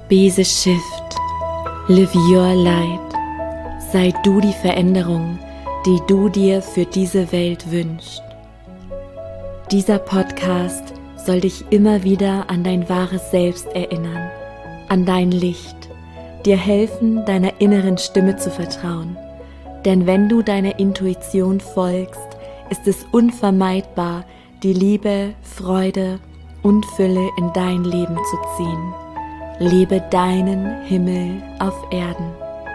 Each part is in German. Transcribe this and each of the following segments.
Be the shift. Live your light. Sei du die Veränderung, die du dir für diese Welt wünschst. Dieser Podcast soll dich immer wieder an dein wahres Selbst erinnern, an dein Licht, dir helfen, deiner inneren Stimme zu vertrauen. Denn wenn du deiner Intuition folgst, ist es unvermeidbar, die Liebe, Freude und Fülle in dein Leben zu ziehen. Lebe deinen Himmel auf Erden.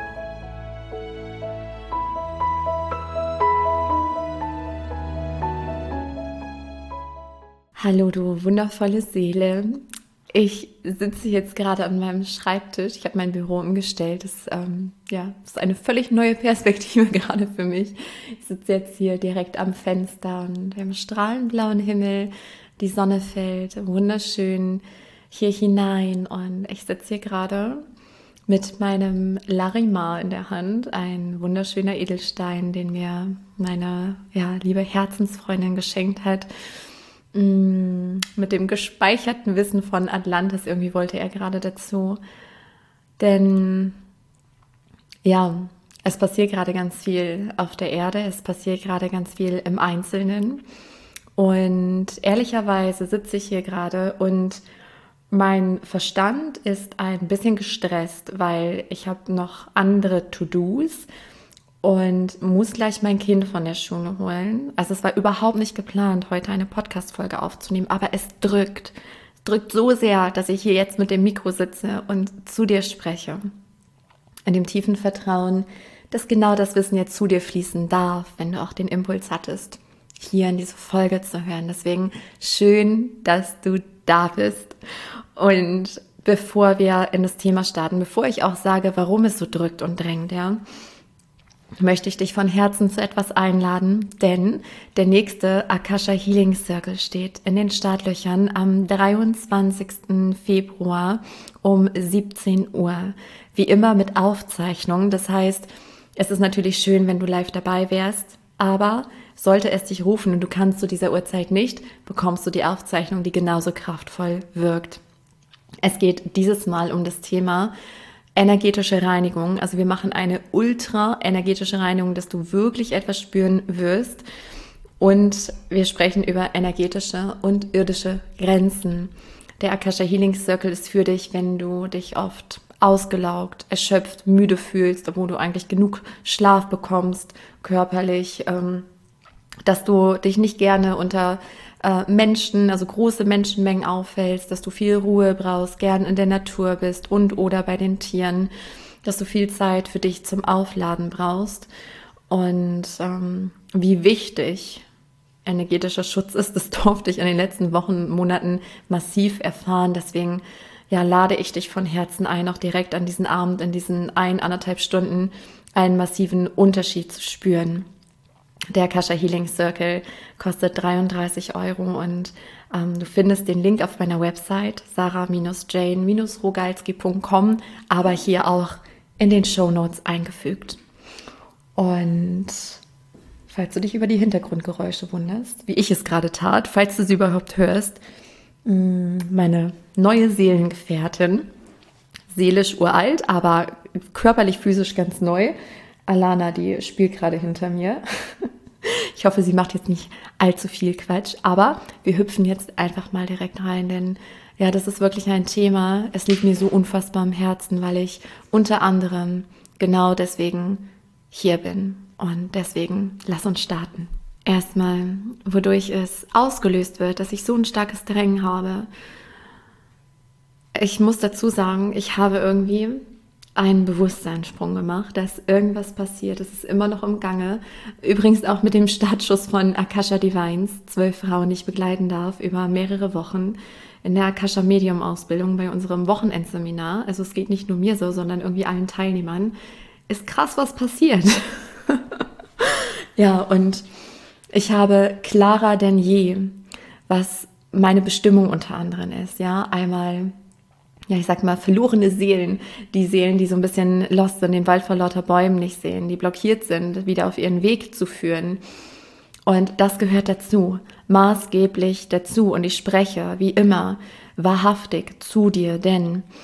Hallo du wundervolle Seele. Ich sitze jetzt gerade an meinem Schreibtisch. Ich habe mein Büro umgestellt. Das ist eine völlig neue Perspektive gerade für mich. Ich sitze jetzt hier direkt am Fenster und wir haben strahlend blauen Himmel. Die Sonne fällt wunderschön hier hinein und ich sitze hier gerade mit meinem Larimar in der Hand, ein wunderschöner Edelstein, den mir meine liebe Herzensfreundin geschenkt hat. Mit dem gespeicherten Wissen von Atlantis, irgendwie wollte er gerade dazu. Denn es passiert gerade ganz viel auf der Erde, es passiert gerade ganz viel im Einzelnen. Und ehrlicherweise sitze ich hier gerade und mein Verstand ist ein bisschen gestresst, weil ich habe noch andere To-Dos und muss gleich mein Kind von der Schule holen. Also es war überhaupt nicht geplant, heute eine Podcast-Folge aufzunehmen, aber es drückt so sehr, dass ich hier jetzt mit dem Mikro sitze und zu dir spreche. In dem tiefen Vertrauen, dass genau das Wissen jetzt zu dir fließen darf, wenn du auch den Impuls hattest, hier in diese Folge zu hören. Deswegen schön, dass du da bist. Und bevor wir in das Thema starten, bevor ich auch sage, warum es so drückt und drängt, möchte ich dich von Herzen zu etwas einladen, denn der nächste Akasha Healing Circle steht in den Startlöchern am 23. Februar um 17 Uhr. Wie immer mit Aufzeichnung. Das heißt, es ist natürlich schön, wenn du live dabei wärst, aber sollte es dich rufen und du kannst zu dieser Uhrzeit nicht, bekommst du die Aufzeichnung, die genauso kraftvoll wirkt. Es geht dieses Mal um das Thema energetische Reinigung. Also wir machen eine ultra-energetische Reinigung, dass du wirklich etwas spüren wirst. Und wir sprechen über energetische und irdische Grenzen. Der Akasha Healing Circle ist für dich, wenn du dich oft ausgelaugt, erschöpft, müde fühlst, obwohl du eigentlich genug Schlaf bekommst, körperlich, dass du dich nicht gerne unter Menschen, also große Menschenmengen aufhältst, dass du viel Ruhe brauchst, gern in der Natur bist und oder bei den Tieren, dass du viel Zeit für dich zum Aufladen brauchst. Und wie wichtig energetischer Schutz ist, das durfte ich in den letzten Wochen, Monaten massiv erfahren. Deswegen lade ich dich von Herzen ein, auch direkt an diesen Abend, in diesen 1,5 Stunden einen massiven Unterschied zu spüren. Der Akasha Healing Circle kostet 33 € und du findest den Link auf meiner Website sarah-jane-rogalski.com, aber hier auch in den Shownotes eingefügt. Und falls du dich über die Hintergrundgeräusche wunderst, wie ich es gerade tat, falls du sie überhaupt hörst, meine neue Seelengefährtin, seelisch uralt, aber körperlich, physisch ganz neu, Alana, die spielt gerade hinter mir. Ich hoffe, sie macht jetzt nicht allzu viel Quatsch, aber wir hüpfen jetzt einfach mal direkt rein, denn das ist wirklich ein Thema. Es liegt mir so unfassbar am Herzen, weil ich unter anderem genau deswegen hier bin. Und deswegen lass uns starten. Erstmal, wodurch es ausgelöst wird, dass ich so ein starkes Drängen habe. Ich muss dazu sagen, ich habe irgendwie einen Bewusstseinssprung gemacht, dass irgendwas passiert. Es ist immer noch im Gange. Übrigens auch mit dem Startschuss von Akasha Divines, 12 Frauen, die ich begleiten darf, über mehrere Wochen in der Akasha Medium Ausbildung bei unserem Wochenendseminar. Also es geht nicht nur mir so, sondern irgendwie allen Teilnehmern. Ist krass, was passiert. Und ich habe klarer denn je, was meine Bestimmung unter anderem ist. Einmal ich sag mal, verlorene Seelen, die Seelen, die so ein bisschen lost sind, den Wald vor lauter Bäumen nicht sehen, die blockiert sind, wieder auf ihren Weg zu führen. Und das gehört dazu, maßgeblich dazu. Und ich spreche, wie immer, wahrhaftig zu dir, denn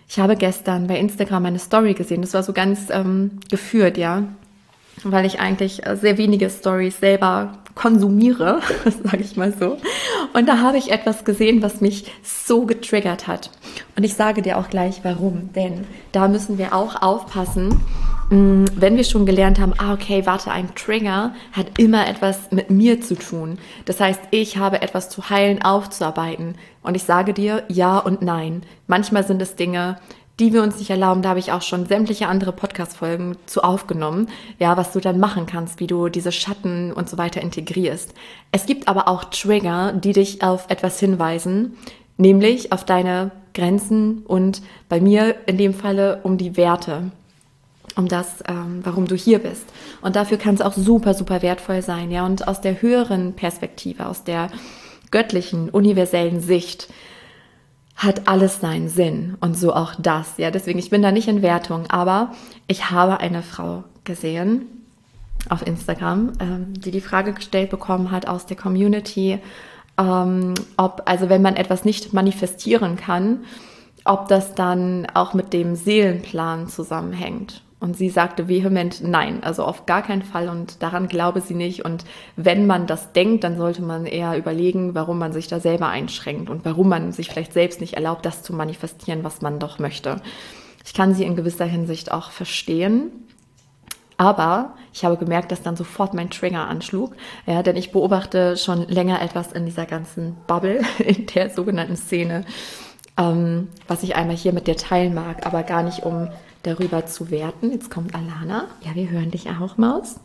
Ich habe gestern bei Instagram eine Story gesehen, das war so ganz geführt, ja, weil ich eigentlich sehr wenige Stories selber konsumiere, sage ich mal so. Und da habe ich etwas gesehen, was mich so getriggert hat. Und ich sage dir auch gleich, warum. Denn da müssen wir auch aufpassen, wenn wir schon gelernt haben, okay, warte, ein Trigger hat immer etwas mit mir zu tun. Das heißt, ich habe etwas zu heilen, aufzuarbeiten. Und ich sage dir, ja und nein. Manchmal sind es Dinge, die wir uns nicht erlauben. Da habe ich auch schon sämtliche andere Podcast-Folgen zu aufgenommen, ja, was du dann machen kannst, wie du diese Schatten und so weiter integrierst. Es gibt aber auch Trigger, die dich auf etwas hinweisen, nämlich auf deine Grenzen und bei mir in dem Falle um die Werte, um das, warum du hier bist. Und dafür kann es auch super, super wertvoll sein, ja. Und aus der höheren Perspektive, aus der göttlichen, universellen Sicht hat alles seinen Sinn und so auch das, ja. Deswegen, ich bin da nicht in Wertung, aber ich habe eine Frau gesehen auf Instagram, die Frage gestellt bekommen hat aus der Community, ob, also wenn man etwas nicht manifestieren kann, ob das dann auch mit dem Seelenplan zusammenhängt. Und sie sagte vehement nein, also auf gar keinen Fall und daran glaube sie nicht. Und wenn man das denkt, dann sollte man eher überlegen, warum man sich da selber einschränkt und warum man sich vielleicht selbst nicht erlaubt, das zu manifestieren, was man doch möchte. Ich kann sie in gewisser Hinsicht auch verstehen. Aber ich habe gemerkt, dass dann sofort mein Trigger anschlug, ja, denn ich beobachte schon länger etwas in dieser ganzen Bubble, in der sogenannten Szene, was ich einmal hier mit dir teilen mag, aber gar nicht, um darüber zu werten. Jetzt kommt Alana. Ja, wir hören dich auch, Maus.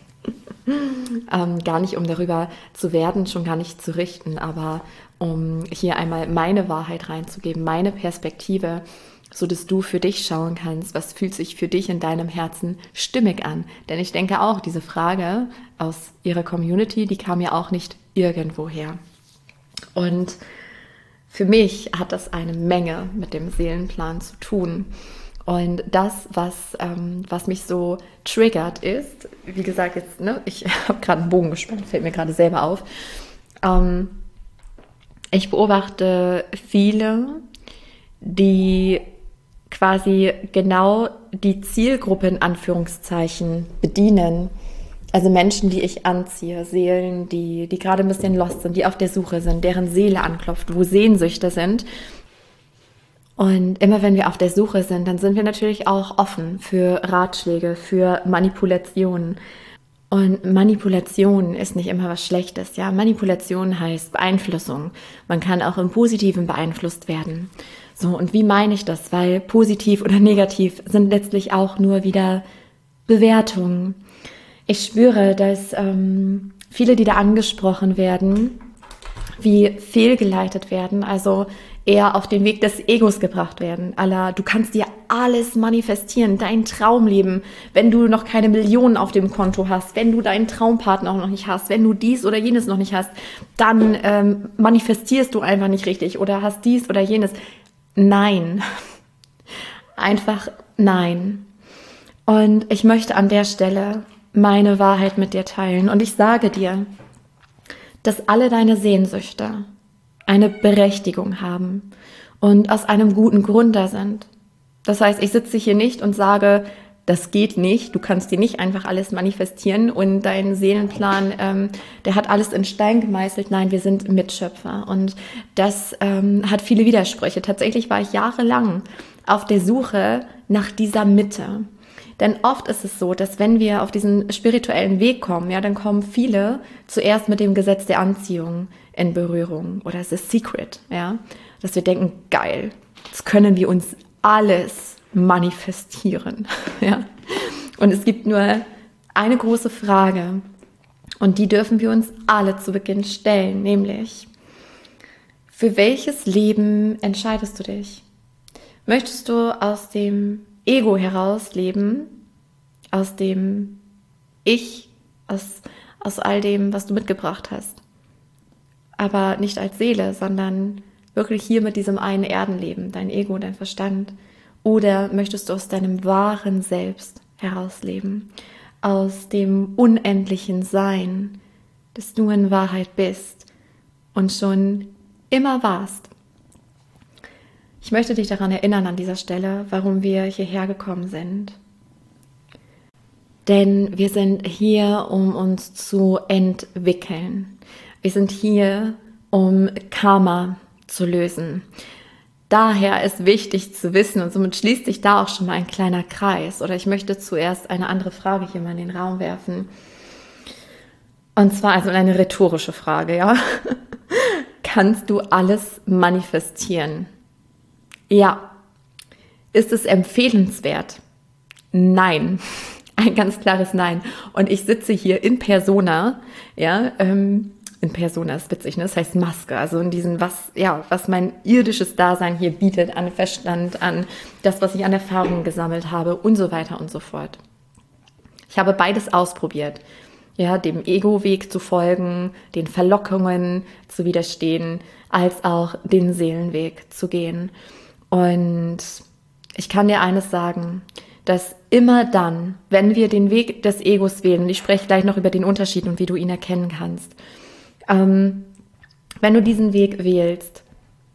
Gar nicht, um darüber zu werden, schon gar nicht zu richten, aber um hier einmal meine Wahrheit reinzugeben, meine Perspektive, so dass du für dich schauen kannst, was fühlt sich für dich in deinem Herzen stimmig an. Denn ich denke auch, diese Frage aus ihrer Community, die kam ja auch nicht irgendwoher. Und für mich hat das eine Menge mit dem Seelenplan zu tun. Und das, was mich so triggert ist, wie gesagt, jetzt, ne, ich habe gerade einen Bogen gespannt, fällt mir gerade selber auf. Ich beobachte viele, die quasi genau die Zielgruppe in Anführungszeichen bedienen. Also Menschen, die ich anziehe, Seelen, die gerade ein bisschen lost sind, die auf der Suche sind, deren Seele anklopft, wo Sehnsüchte sind. Und immer wenn wir auf der Suche sind, dann sind wir natürlich auch offen für Ratschläge, für Manipulationen. Und Manipulation ist nicht immer was Schlechtes, ja. Manipulation heißt Beeinflussung. Man kann auch im Positiven beeinflusst werden. So, und wie meine ich das? Weil positiv oder negativ sind letztlich auch nur wieder Bewertungen. Ich spüre, dass viele, die da angesprochen werden, wie fehlgeleitet werden, also eher auf den Weg des Egos gebracht werden. Du kannst dir alles manifestieren, dein Traumleben, wenn du noch keine Millionen auf dem Konto hast, wenn du deinen Traumpartner auch noch nicht hast, wenn du dies oder jenes noch nicht hast, dann manifestierst du einfach nicht richtig oder hast dies oder jenes. Nein. Einfach nein. Und ich möchte an der Stelle meine Wahrheit mit dir teilen. Und ich sage dir, dass alle deine Sehnsüchte eine Berechtigung haben und aus einem guten Grund da sind. Das heißt, ich sitze hier nicht und sage, das geht nicht, du kannst dir nicht einfach alles manifestieren und dein Seelenplan, der hat alles in Stein gemeißelt. Nein, wir sind Mitschöpfer und das hat viele Widersprüche. Tatsächlich war ich jahrelang auf der Suche nach dieser Mitte. Denn oft ist es so, dass wenn wir auf diesen spirituellen Weg kommen, ja, dann kommen viele zuerst mit dem Gesetz der Anziehung in Berührung oder es ist Secret, ja, dass wir denken, geil, jetzt können wir uns alles manifestieren, ja. Und es gibt nur eine große Frage und die dürfen wir uns alle zu Beginn stellen, nämlich, für welches Leben entscheidest du dich? Möchtest du aus dem Ego heraus leben, aus dem Ich, aus all dem, was du mitgebracht hast. Aber nicht als Seele, sondern wirklich hier mit diesem einen Erdenleben, dein Ego, dein Verstand. Oder möchtest du aus deinem wahren Selbst herausleben, aus dem unendlichen Sein, das du in Wahrheit bist und schon immer warst. Ich möchte dich daran erinnern an dieser Stelle, warum wir hierher gekommen sind. Denn wir sind hier, um uns zu entwickeln. Wir sind hier, um Karma zu lösen. Daher ist wichtig zu wissen, und somit schließt sich da auch schon mal ein kleiner Kreis. Oder ich möchte zuerst eine andere Frage hier mal in den Raum werfen. Und zwar also eine rhetorische Frage, ja. Kannst du alles manifestieren? Ja. Ist es empfehlenswert? Nein. Ein ganz klares Nein. Und ich sitze hier in Persona, ja, in Persona ist witzig, ne? Das heißt Maske, also in diesen, was mein irdisches Dasein hier bietet, an Verstand, an das, was ich an Erfahrungen gesammelt habe und so weiter und so fort. Ich habe beides ausprobiert, ja, dem Ego-Weg zu folgen, den Verlockungen zu widerstehen, als auch den Seelenweg zu gehen. Und ich kann dir eines sagen, dass immer dann, wenn wir den Weg des Egos wählen, und ich spreche gleich noch über den Unterschied und wie du ihn erkennen kannst, wenn du diesen Weg wählst,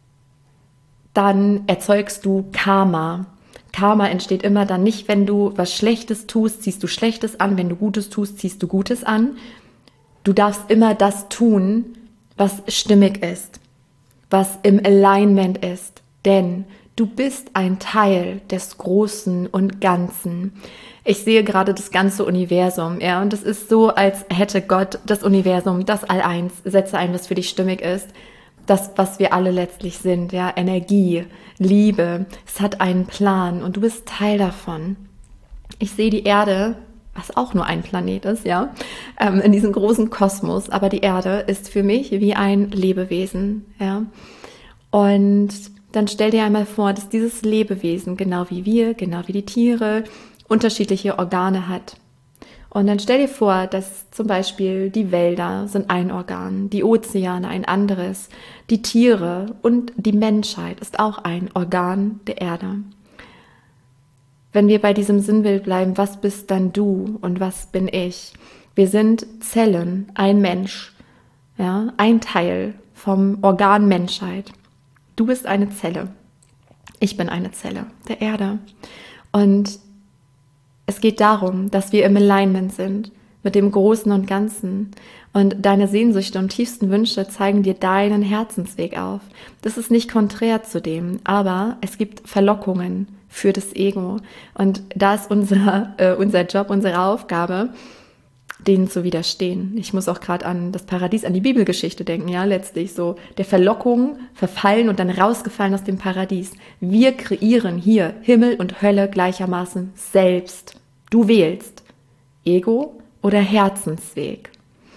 dann erzeugst du Karma. Karma entsteht immer dann nicht, wenn du was Schlechtes tust, ziehst du Schlechtes an, wenn du Gutes tust, ziehst du Gutes an. Du darfst immer das tun, was stimmig ist, was im Alignment ist, denn du bist ein Teil des Großen und Ganzen. Ich sehe gerade das ganze Universum, ja, und es ist so, als hätte Gott das Universum, das All-Eins, setze ein, was für dich stimmig ist, das, was wir alle letztlich sind, ja, Energie, Liebe, es hat einen Plan und du bist Teil davon. Ich sehe die Erde, was auch nur ein Planet ist, ja, in diesem großen Kosmos, aber die Erde ist für mich wie ein Lebewesen, ja, und dann stell dir einmal vor, dass dieses Lebewesen, genau wie wir, genau wie die Tiere, unterschiedliche Organe hat. Und dann stell dir vor, dass zum Beispiel die Wälder sind ein Organ, die Ozeane ein anderes, die Tiere und die Menschheit ist auch ein Organ der Erde. Wenn wir bei diesem Sinnbild bleiben, was bist dann du und was bin ich? Wir sind Zellen, ein Mensch, ja, ein Teil vom Organ Menschheit. Du bist eine Zelle. Ich bin eine Zelle der Erde. Und es geht darum, dass wir im Alignment sind mit dem Großen und Ganzen. Und deine Sehnsüchte und tiefsten Wünsche zeigen dir deinen Herzensweg auf. Das ist nicht konträr zu dem, aber es gibt Verlockungen für das Ego. Und da ist unser Job, unsere Aufgabe, denen zu widerstehen. Ich muss auch gerade an das Paradies, an die Bibelgeschichte denken, ja, letztlich so der Verlockung verfallen und dann rausgefallen aus dem Paradies. Wir kreieren hier Himmel und Hölle gleichermaßen selbst. Du wählst Ego oder Herzensweg.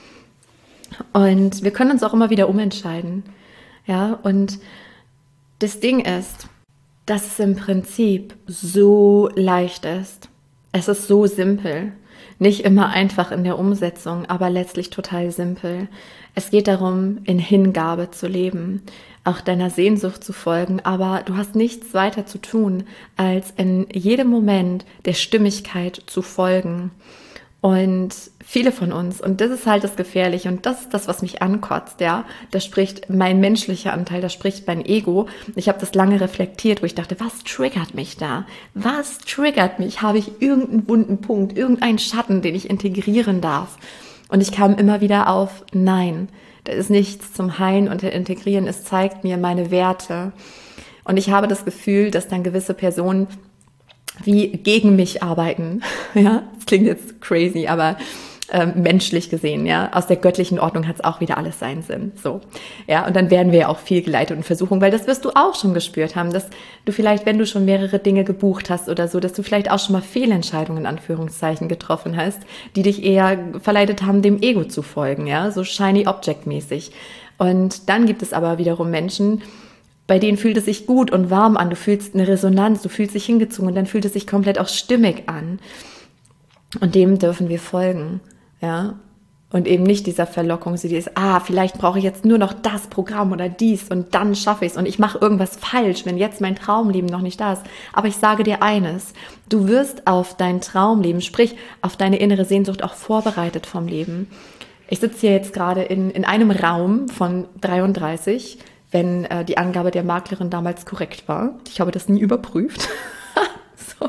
Und wir können uns auch immer wieder umentscheiden, ja, und das Ding ist, dass es im Prinzip so leicht ist. Es ist so simpel. Nicht immer einfach in der Umsetzung, aber letztlich total simpel. Es geht darum, in Hingabe zu leben, auch deiner Sehnsucht zu folgen, aber du hast nichts weiter zu tun, als in jedem Moment der Stimmigkeit zu folgen. Und viele von uns, und das ist halt das Gefährliche und das ist das, was mich ankotzt, ja, da spricht mein menschlicher Anteil, da spricht mein Ego. Ich habe das lange reflektiert, wo ich dachte, was triggert mich da? Was triggert mich? Habe ich irgendeinen wunden Punkt, irgendeinen Schatten, den ich integrieren darf? Und ich kam immer wieder auf, nein, da ist nichts zum Heilen und Integrieren, es zeigt mir meine Werte. Und ich habe das Gefühl, dass dann gewisse Personen wie gegen mich arbeiten, ja, das klingt jetzt crazy, aber menschlich gesehen, ja, aus der göttlichen Ordnung hat es auch wieder alles seinen Sinn, so, ja, und dann werden wir ja auch viel geleitet und Versuchung, weil das wirst du auch schon gespürt haben, dass du vielleicht, wenn du schon mehrere Dinge gebucht hast oder so, dass du vielleicht auch schon mal Fehlentscheidungen in Anführungszeichen getroffen hast, die dich eher verleitet haben, dem Ego zu folgen, ja, so shiny object mäßig. Und dann gibt es aber wiederum Menschen, bei denen fühlt es sich gut und warm an, du fühlst eine Resonanz, du fühlst dich hingezogen und dann fühlt es sich komplett auch stimmig an. Und dem dürfen wir folgen, ja. Und eben nicht dieser Verlockung, die ist, vielleicht brauche ich jetzt nur noch das Programm oder dies und dann schaffe ich es und ich mache irgendwas falsch, wenn jetzt mein Traumleben noch nicht da ist. Aber ich sage dir eines, du wirst auf dein Traumleben, sprich auf deine innere Sehnsucht auch vorbereitet vom Leben. Ich sitze hier jetzt gerade in einem Raum von 33 wenn die Angabe der Maklerin damals korrekt war. Ich habe das nie überprüft. So.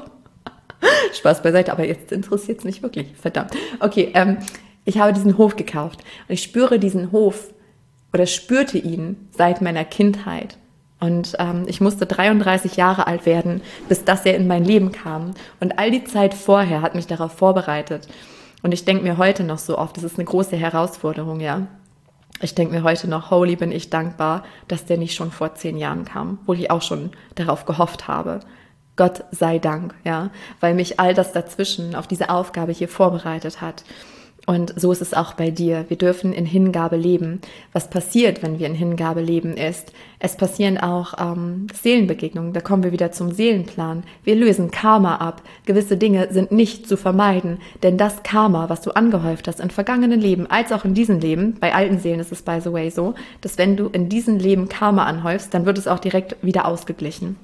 Spaß beiseite, aber jetzt interessiert es mich wirklich. Verdammt. Okay, ich habe diesen Hof gekauft und ich spüre diesen Hof oder spürte ihn seit meiner Kindheit. Und ich musste 33 Jahre alt werden, bis das er in mein Leben kam. Und all die Zeit vorher hat mich darauf vorbereitet. Und ich denke mir heute noch so oft, das ist eine große Herausforderung, ja. Ich denke mir heute noch, holy, bin ich dankbar, dass der nicht schon vor 10 Jahren kam, obwohl ich auch schon darauf gehofft habe. Gott sei Dank, ja, weil mich all das dazwischen auf diese Aufgabe hier vorbereitet hat. Und so ist es auch bei dir. Wir dürfen in Hingabe leben. Was passiert, wenn wir in Hingabe leben, ist, es passieren auch Seelenbegegnungen. Da kommen wir wieder zum Seelenplan. Wir lösen Karma ab. Gewisse Dinge sind nicht zu vermeiden, denn das Karma, was du angehäuft hast in vergangenen Leben, als auch in diesem Leben, bei alten Seelen ist es by the way so, dass wenn du in diesem Leben Karma anhäufst, dann wird es auch direkt wieder ausgeglichen.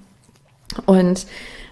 Und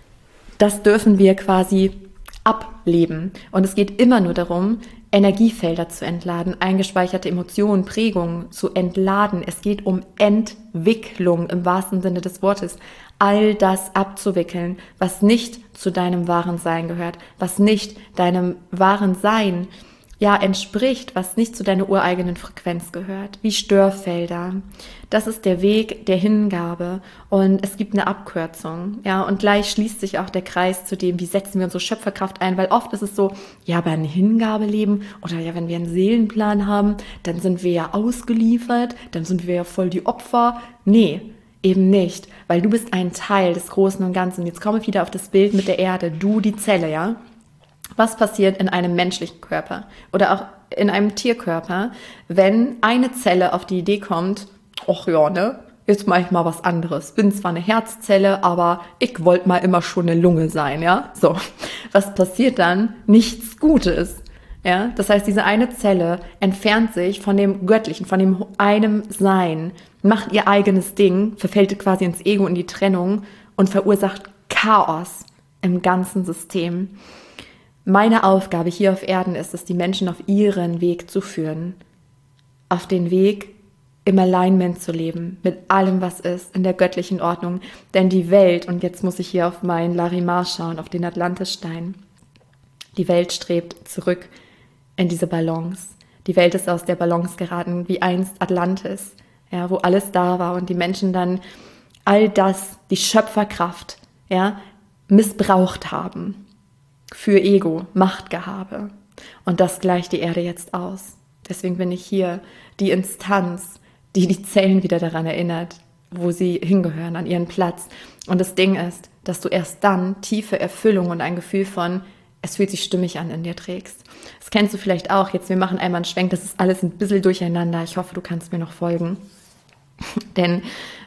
das dürfen wir quasi ableben. Und es geht immer nur darum, Energiefelder zu entladen, eingespeicherte Emotionen, Prägungen zu entladen. Es geht um Entwicklung im wahrsten Sinne des Wortes. All das abzuwickeln, was nicht zu deinem wahren Sein gehört, was nicht deinem wahren Sein entspricht, was nicht zu deiner ureigenen Frequenz gehört, wie Störfelder. Das ist der Weg der Hingabe und es gibt eine Abkürzung, und gleich schließt sich auch der Kreis zu dem, wie setzen wir unsere Schöpferkraft ein, weil oft ist es so, bei einem Hingabeleben oder wenn wir einen Seelenplan haben, dann sind wir ja ausgeliefert, dann sind wir ja voll die Opfer. Nee, eben nicht, weil du bist ein Teil des Großen und Ganzen. Jetzt komme ich wieder auf das Bild mit der Erde, du die Zelle, ja. Was passiert in einem menschlichen Körper oder auch in einem Tierkörper, wenn eine Zelle auf die Idee kommt, jetzt mache ich mal was anderes. Bin zwar eine Herzzelle, aber ich wollte mal immer schon eine Lunge sein, ja? So, was passiert dann? Nichts Gutes, ja? Das heißt, diese eine Zelle entfernt sich von dem Göttlichen, von dem einem Sein, macht ihr eigenes Ding, verfällt quasi ins Ego, in die Trennung und verursacht Chaos im ganzen System. Meine Aufgabe hier auf Erden ist es, die Menschen auf ihren Weg zu führen. Auf den Weg, im Alignment zu leben, mit allem, was ist, in der göttlichen Ordnung. Denn die Welt, und jetzt muss ich hier auf meinen Larimar schauen, auf den Atlantisstein, die Welt strebt zurück in diese Balance. Die Welt ist aus der Balance geraten, wie einst Atlantis, wo alles da war und die Menschen dann all das, die Schöpferkraft, missbraucht haben. Für Ego, Machtgehabe. Und das gleicht die Erde jetzt aus. Deswegen bin ich hier die Instanz, die die Zellen wieder daran erinnert, wo sie hingehören, an ihren Platz. Und das Ding ist, dass du erst dann tiefe Erfüllung und ein Gefühl von, es fühlt sich stimmig an, in dir trägst. Das kennst du vielleicht auch. Jetzt, wir machen einmal einen Schwenk, das ist alles ein bisschen durcheinander. Ich hoffe, du kannst mir noch folgen. Denn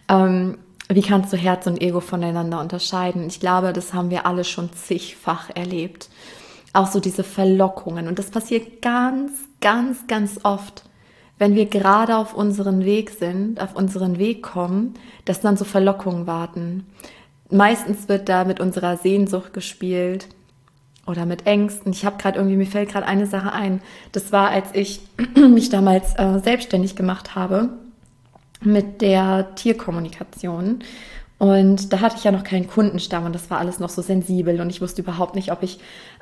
wie kannst du Herz und Ego voneinander unterscheiden? Ich glaube, das haben wir alle schon zigfach erlebt. Auch so diese Verlockungen. Und das passiert ganz, ganz, ganz oft, wenn wir gerade auf unseren Weg sind, auf unseren Weg kommen, dass dann so Verlockungen warten. Meistens wird da mit unserer Sehnsucht gespielt oder mit Ängsten. Mir fällt gerade eine Sache ein. Das war, als ich mich damals selbstständig gemacht habe mit der Tierkommunikation. Und da hatte ich ja noch keinen Kundenstamm und das war alles noch so sensibel und ich wusste überhaupt nicht, ob ich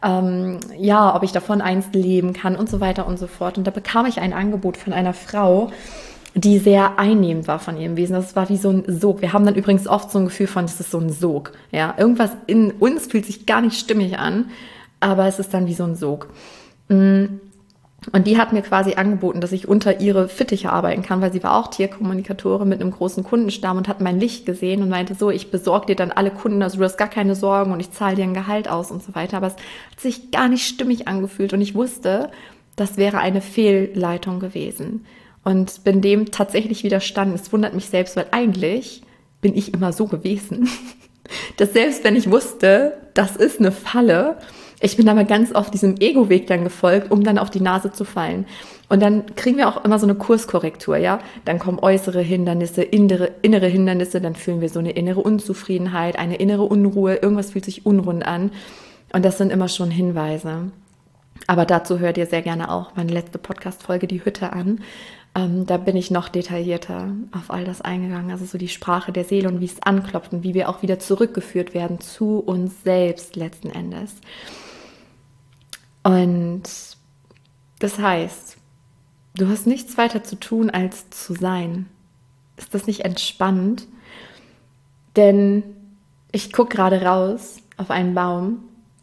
davon einst leben kann und so weiter und so fort. Und da bekam ich ein Angebot von einer Frau, die sehr einnehmend war von ihrem Wesen. Das war wie so ein Sog. Wir haben dann übrigens oft so ein Gefühl von, das ist so ein Sog. Ja, irgendwas in uns fühlt sich gar nicht stimmig an, aber es ist dann wie so ein Sog. Und die hat mir quasi angeboten, dass ich unter ihre Fittiche arbeiten kann, weil sie war auch Tierkommunikatorin mit einem großen Kundenstamm und hat mein Licht gesehen und meinte so, ich besorge dir dann alle Kunden, also du hast gar keine Sorgen und ich zahle dir ein Gehalt aus und so weiter. Aber es hat sich gar nicht stimmig angefühlt und ich wusste, das wäre eine Fehlleitung gewesen und bin dem tatsächlich widerstanden. Es wundert mich selbst, weil eigentlich bin ich immer so gewesen, dass selbst wenn ich wusste, das ist eine Falle, ich bin aber ganz oft diesem Ego-Weg dann gefolgt, um dann auf die Nase zu fallen. Und dann kriegen wir auch immer so eine Kurskorrektur, ja. Dann kommen äußere Hindernisse, innere Hindernisse, dann fühlen wir so eine innere Unzufriedenheit, eine innere Unruhe, irgendwas fühlt sich unrund an. Und das sind immer schon Hinweise. Aber dazu hört ihr sehr gerne auch meine letzte Podcast-Folge, die Hütte, an. Da bin ich noch detaillierter auf all das eingegangen. Also so die Sprache der Seele und wie es anklopft und wie wir auch wieder zurückgeführt werden zu uns selbst letzten Endes. Und das heißt, du hast nichts weiter zu tun, als zu sein. Ist das nicht entspannend? Denn ich gucke gerade raus auf einen Baum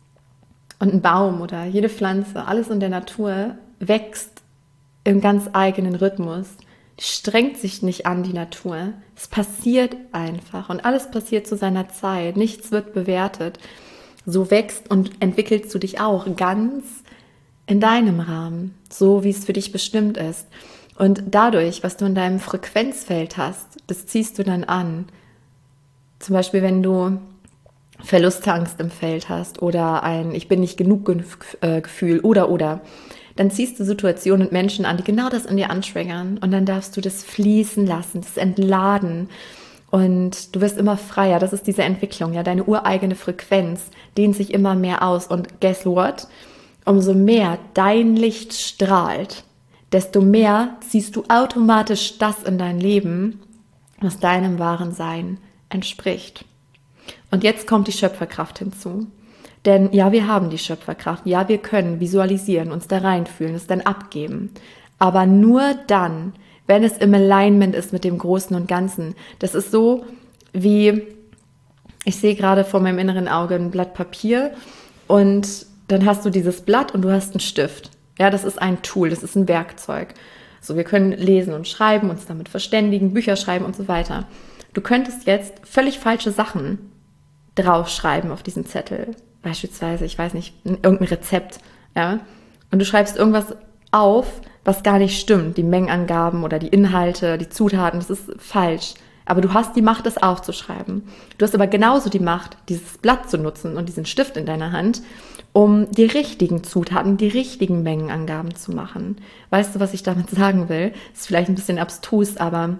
und ein Baum oder jede Pflanze, alles in der Natur wächst im ganz eigenen Rhythmus. Die strengt sich nicht an, die Natur. Es passiert einfach und alles passiert zu seiner Zeit. Nichts wird bewertet. So wächst und entwickelst du dich auch ganz in deinem Rahmen, so wie es für dich bestimmt ist. Und dadurch, was du in deinem Frequenzfeld hast, das ziehst du dann an. Zum Beispiel, wenn du Verlustangst im Feld hast oder ein Ich bin nicht genug Gefühl oder. Dann ziehst du Situationen und Menschen an, die genau das in dir antriggern. Und dann darfst du das fließen lassen, das entladen. Und du wirst immer freier. Das ist diese Entwicklung, ja. Deine ureigene Frequenz dehnt sich immer mehr aus. Und guess what? Umso mehr dein Licht strahlt, desto mehr ziehst du automatisch das in dein Leben, was deinem wahren Sein entspricht. Und jetzt kommt die Schöpferkraft hinzu. Denn ja, wir haben die Schöpferkraft, ja, wir können visualisieren, uns da reinfühlen, es dann abgeben. Aber nur dann, wenn es im Alignment ist mit dem Großen und Ganzen. Das ist so wie, ich sehe gerade vor meinem inneren Auge ein Blatt Papier und dann hast du dieses Blatt und du hast einen Stift. Ja, das ist ein Tool, das ist ein Werkzeug. So, wir können lesen und schreiben, uns damit verständigen, Bücher schreiben und so weiter. Du könntest jetzt völlig falsche Sachen draufschreiben auf diesen Zettel. Beispielsweise, ich weiß nicht, irgendein Rezept, ja. Und du schreibst irgendwas auf, was gar nicht stimmt. Die Mengenangaben oder die Inhalte, die Zutaten, das ist falsch. Aber du hast die Macht, das aufzuschreiben. Du hast aber genauso die Macht, dieses Blatt zu nutzen und diesen Stift in deiner Hand, um die richtigen Zutaten, die richtigen Mengenangaben zu machen. Weißt du, was ich damit sagen will? Das ist vielleicht ein bisschen abstrus, aber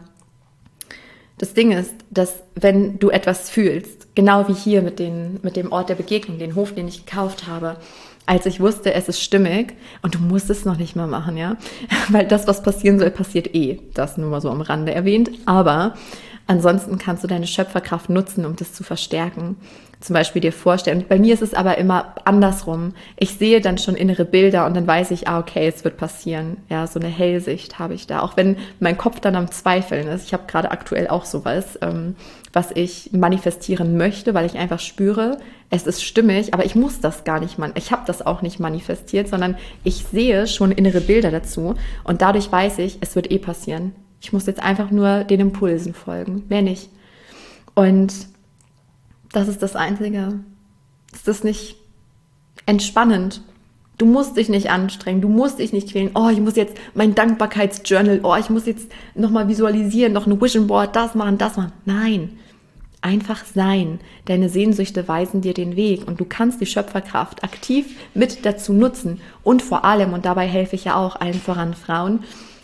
das Ding ist, dass wenn du etwas fühlst, genau wie hier mit dem Ort der Begegnung, den Hof, den ich gekauft habe, als ich wusste, es ist stimmig und du musst es noch nicht mal machen, ja, weil das, was passieren soll, passiert eh. Das nur mal so am Rande erwähnt, aber ansonsten kannst du deine Schöpferkraft nutzen, um das zu verstärken. Zum Beispiel dir vorstellen. Und bei mir ist es aber immer andersrum. Ich sehe dann schon innere Bilder und dann weiß ich, okay, es wird passieren. Ja, so eine Hellsicht habe ich da. Auch wenn mein Kopf dann am Zweifeln ist. Ich habe gerade aktuell auch sowas, was ich manifestieren möchte, weil ich einfach spüre, es ist stimmig, aber ich muss das gar nicht, ich habe das auch nicht manifestiert, sondern ich sehe schon innere Bilder dazu und dadurch weiß ich, es wird eh passieren. Ich muss jetzt einfach nur den Impulsen folgen, mehr nicht. Und das ist das Einzige. Ist das nicht entspannend? Du musst dich nicht anstrengen, du musst dich nicht quälen. Oh, ich muss jetzt mein Dankbarkeitsjournal, ich muss jetzt nochmal visualisieren, noch ein Vision Board, das machen. Nein, einfach sein. Deine Sehnsüchte weisen dir den Weg und du kannst die Schöpferkraft aktiv mit dazu nutzen. Und vor allem, und dabei helfe ich ja auch allen voran Frauen,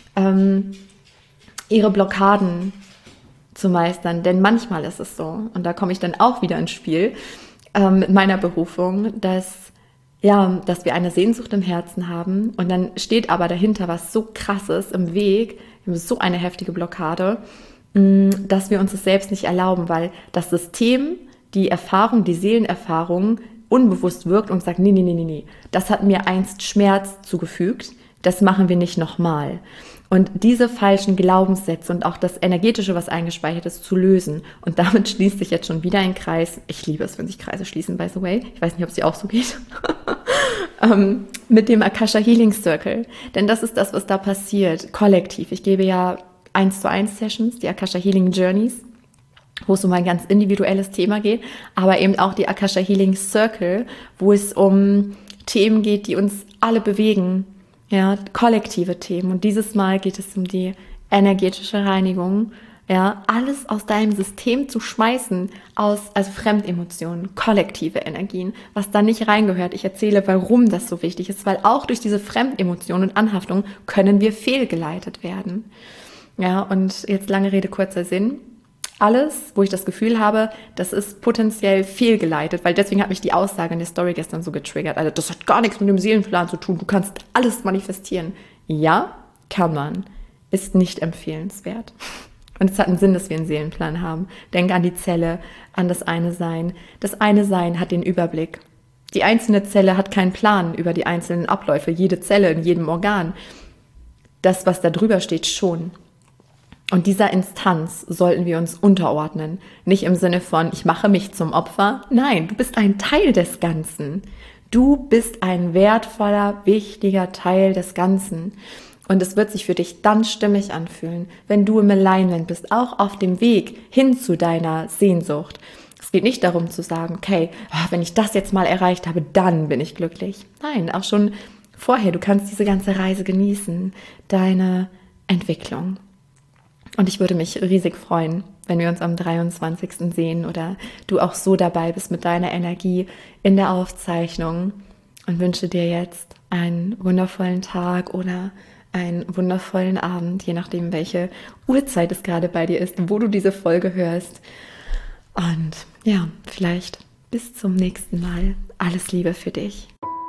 ihre Blockaden zu meistern, denn manchmal ist es so, und da komme ich dann auch wieder ins Spiel, mit meiner Berufung, dass wir eine Sehnsucht im Herzen haben und dann steht aber dahinter was so Krasses im Weg, so eine heftige Blockade, dass wir uns das selbst nicht erlauben, weil das System, die Erfahrung, die Seelenerfahrung unbewusst wirkt und sagt, nee, das hat mir einst Schmerz zugefügt, das machen wir nicht nochmal. Und diese falschen Glaubenssätze und auch das Energetische, was eingespeichert ist, zu lösen. Und damit schließt sich jetzt schon wieder ein Kreis. Ich liebe es, wenn sich Kreise schließen, by the way. Ich weiß nicht, ob es dir auch so geht. Mit dem Akasha Healing Circle. Denn das ist das, was da passiert, kollektiv. Ich gebe ja 1:1 Sessions, die Akasha Healing Journeys, wo es um ein ganz individuelles Thema geht, aber eben auch die Akasha Healing Circle, wo es um Themen geht, die uns alle bewegen. Ja, kollektive Themen. Und dieses Mal geht es um die energetische Reinigung. Ja, alles aus deinem System zu schmeißen, also Fremdemotionen, kollektive Energien, was da nicht reingehört. Ich erzähle, warum das so wichtig ist, weil auch durch diese Fremdemotionen und Anhaftung können wir fehlgeleitet werden. Ja, und jetzt lange Rede, kurzer Sinn. Alles, wo ich das Gefühl habe, das ist potenziell fehlgeleitet, weil deswegen hat mich die Aussage in der Story gestern so getriggert. Also das hat gar nichts mit dem Seelenplan zu tun, du kannst alles manifestieren. Ja, kann man. ist nicht empfehlenswert. Und es hat einen Sinn, dass wir einen Seelenplan haben. Denk an die Zelle, an das eine Sein. Das eine Sein hat den Überblick. Die einzelne Zelle hat keinen Plan über die einzelnen Abläufe, jede Zelle in jedem Organ. Das, was da drüber steht, schon. Und dieser Instanz sollten wir uns unterordnen. Nicht im Sinne von, ich mache mich zum Opfer. Nein, du bist ein Teil des Ganzen. Du bist ein wertvoller, wichtiger Teil des Ganzen. Und es wird sich für dich dann stimmig anfühlen, wenn du im Alignment bist, auch auf dem Weg hin zu deiner Sehnsucht. Es geht nicht darum zu sagen, okay, wenn ich das jetzt mal erreicht habe, dann bin ich glücklich. Nein, auch schon vorher, du kannst diese ganze Reise genießen, deine Entwicklung. Und ich würde mich riesig freuen, wenn wir uns am 23. sehen oder du auch so dabei bist mit deiner Energie in der Aufzeichnung, und wünsche dir jetzt einen wundervollen Tag oder einen wundervollen Abend, je nachdem, welche Uhrzeit es gerade bei dir ist, wo du diese Folge hörst. Und ja, vielleicht bis zum nächsten Mal. Alles Liebe für dich.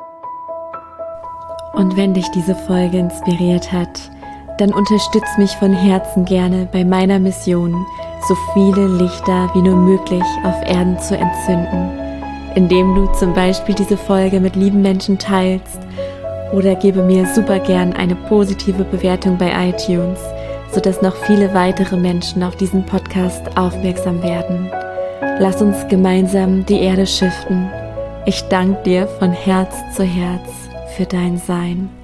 Und wenn dich diese Folge inspiriert hat, dann unterstütz mich von Herzen gerne bei meiner Mission, so viele Lichter wie nur möglich auf Erden zu entzünden, indem du zum Beispiel diese Folge mit lieben Menschen teilst oder gebe mir super gern eine positive Bewertung bei iTunes, sodass noch viele weitere Menschen auf diesen Podcast aufmerksam werden. Lass uns gemeinsam die Erde shiften. Ich danke dir von Herz zu Herz für dein Sein.